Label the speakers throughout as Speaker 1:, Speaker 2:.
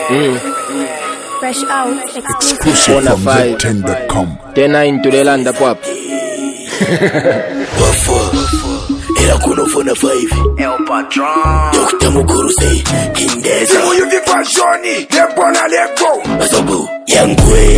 Speaker 1: Fresh out,
Speaker 2: exclusive from Z10.com.
Speaker 3: Then into the land of pop.
Speaker 4: Era kuno fona 5
Speaker 5: El Patron
Speaker 4: Dr. Mukuru say Kindeza
Speaker 6: Simu yuvi fashoni Lepona lepo
Speaker 4: Basobu Yangwe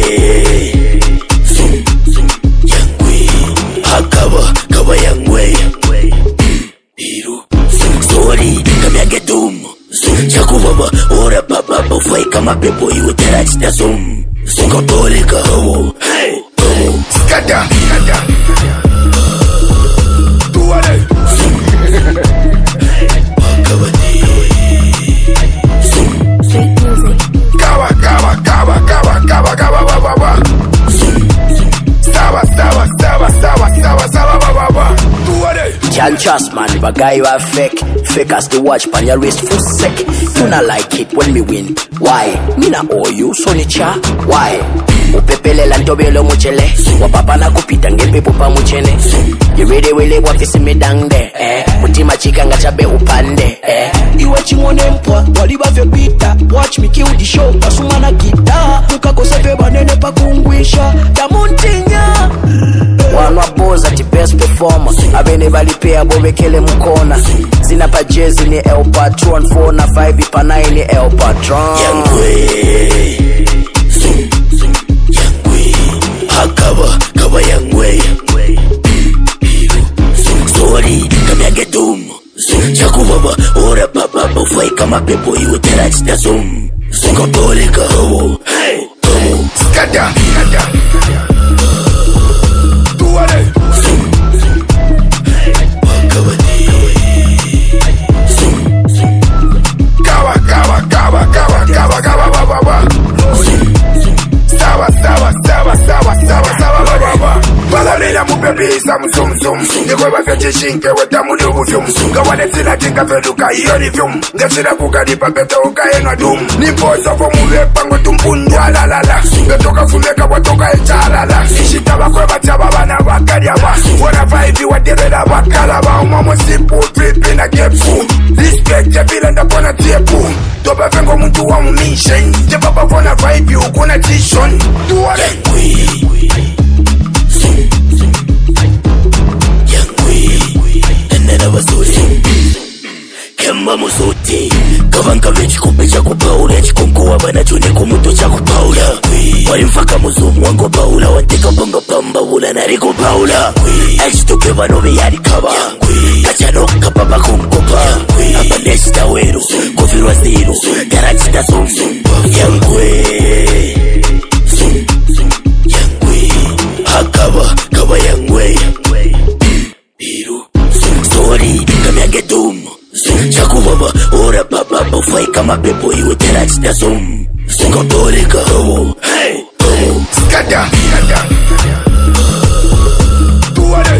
Speaker 4: Yangwe Hakaba Kaba Yangwe Iru Sorry Kamyage dum Chakubaba Ora baba Bofai kama pepo Iwe terachi da zoom Katolika Hey
Speaker 6: Skada Tuwale Kawa Sawa
Speaker 5: Can't trust man, if a guy you are fake as the watch pan your wrist full sec. You not like it when me win. Why? Me na owe you, Sonicha. Why? Upepele lantobelo muchele wapapa na kupita ngepe popa muchene Yirede wele wafisi medangde Mutima chika ngachabe upande
Speaker 7: Iwe chimone mpwa, waliba fe pita Watch me kill the show, pasumana gita Mukakose fe banene pa kungwisha Tamuntinya
Speaker 5: Wanwa boza ti best performer Abene balipea bobekele mkona Zina pa jezi ni El Patron 4 na 5 ipa 9 ni El Patron
Speaker 4: Yangwe Hakaba, kaba yangwe Iru Sorry, kamyage dum Chakubaba, ora baba Bofai kama pepo iwe terachi da zoom Katolika Hey
Speaker 6: Skada Tuwale Balalila mupepisa mzumzum Nikweba fechishinke weta mudubu vyum Gawane zina tinga feduka ioni vyum Ngesina kukalipa peto ukaenwa dum Nimpoza fomulepa ngotumpundwa lalala Ngetoka funeka watoka echalala Nishita wakweba chaba wana wakariaba Wana vaibi wadireda wakalaba Umamo simple tripi na gepu Respect ya vile ndapona tiepu Toba vengo mtu wa mumishen Jebaba fona vaibi ukuna tishon Tuwale
Speaker 4: Kemba musote Kavanka vechi kupecha kupaula Chikonkuwa bana chune kumuto cha kupaula Walimfaka muzumu wango paula Wateka bonga pamba wula nariko paula Achitoke vanobe yari kaba Kachano kapapa kumkopa Abaneshita weru Kufirwa ziru Garachita zoom Yangwe Hakaba Kaba yangwe Iru Sorry Kamyage dum Chakubaba Ora baba Bofai kama pepo iwe terachi da zoom Katolika Hey
Speaker 6: Skada Tuwale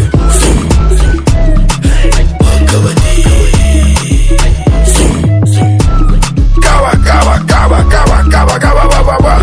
Speaker 6: Kawa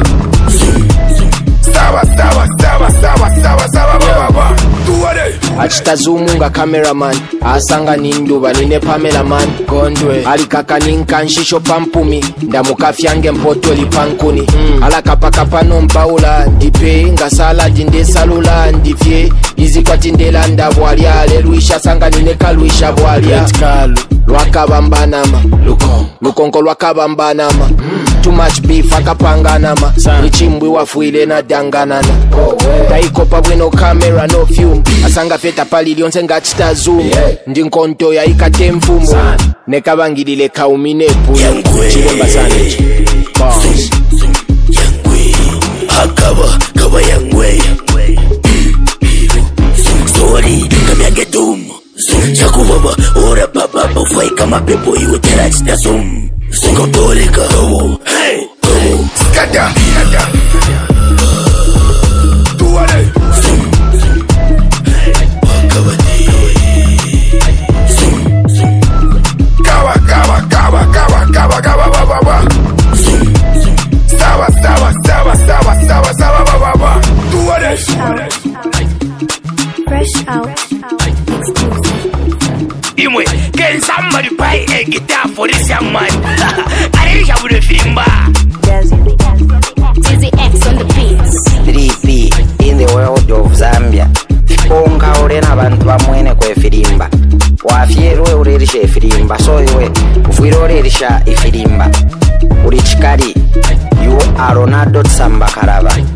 Speaker 6: Sawa Tuwale
Speaker 3: Achitazumunga cameraman asanga ninduba nine Pamelaman Gondwe alikaka ninkanshisho pampumi ndamukafyange mpoto lipankuni alakapakapa nompaula ndipe nga saladi nde salula ndifye izikwati ndela ndabwalya aleluisha sanga nine kaluisha bwalya lwakabambanama lukonko lwakabambanama too much beef akapanganama nichimbwi wafuile na danganana taikopa bweno camera no film asanga feta pali lyonse ngachita zoom ndinkonto ya ikate mfumo nekabangilile kauminepu chilemba sanechi
Speaker 4: Hakaba kaba yangwe Sorry kamyage dum Chakubaba ora baba Bofai kama pepo iwe terachi da zoom Katolika Hey
Speaker 6: Skada Tuwale Kawa Sawa Tuwale
Speaker 1: Fresh out, exclusive.
Speaker 4: Imwe, can somebody buy a guitar for this young man? I wish I would have been back.
Speaker 5: wirorerisha ifirimba uri chikari you are Ronaldo Tsamba Karaba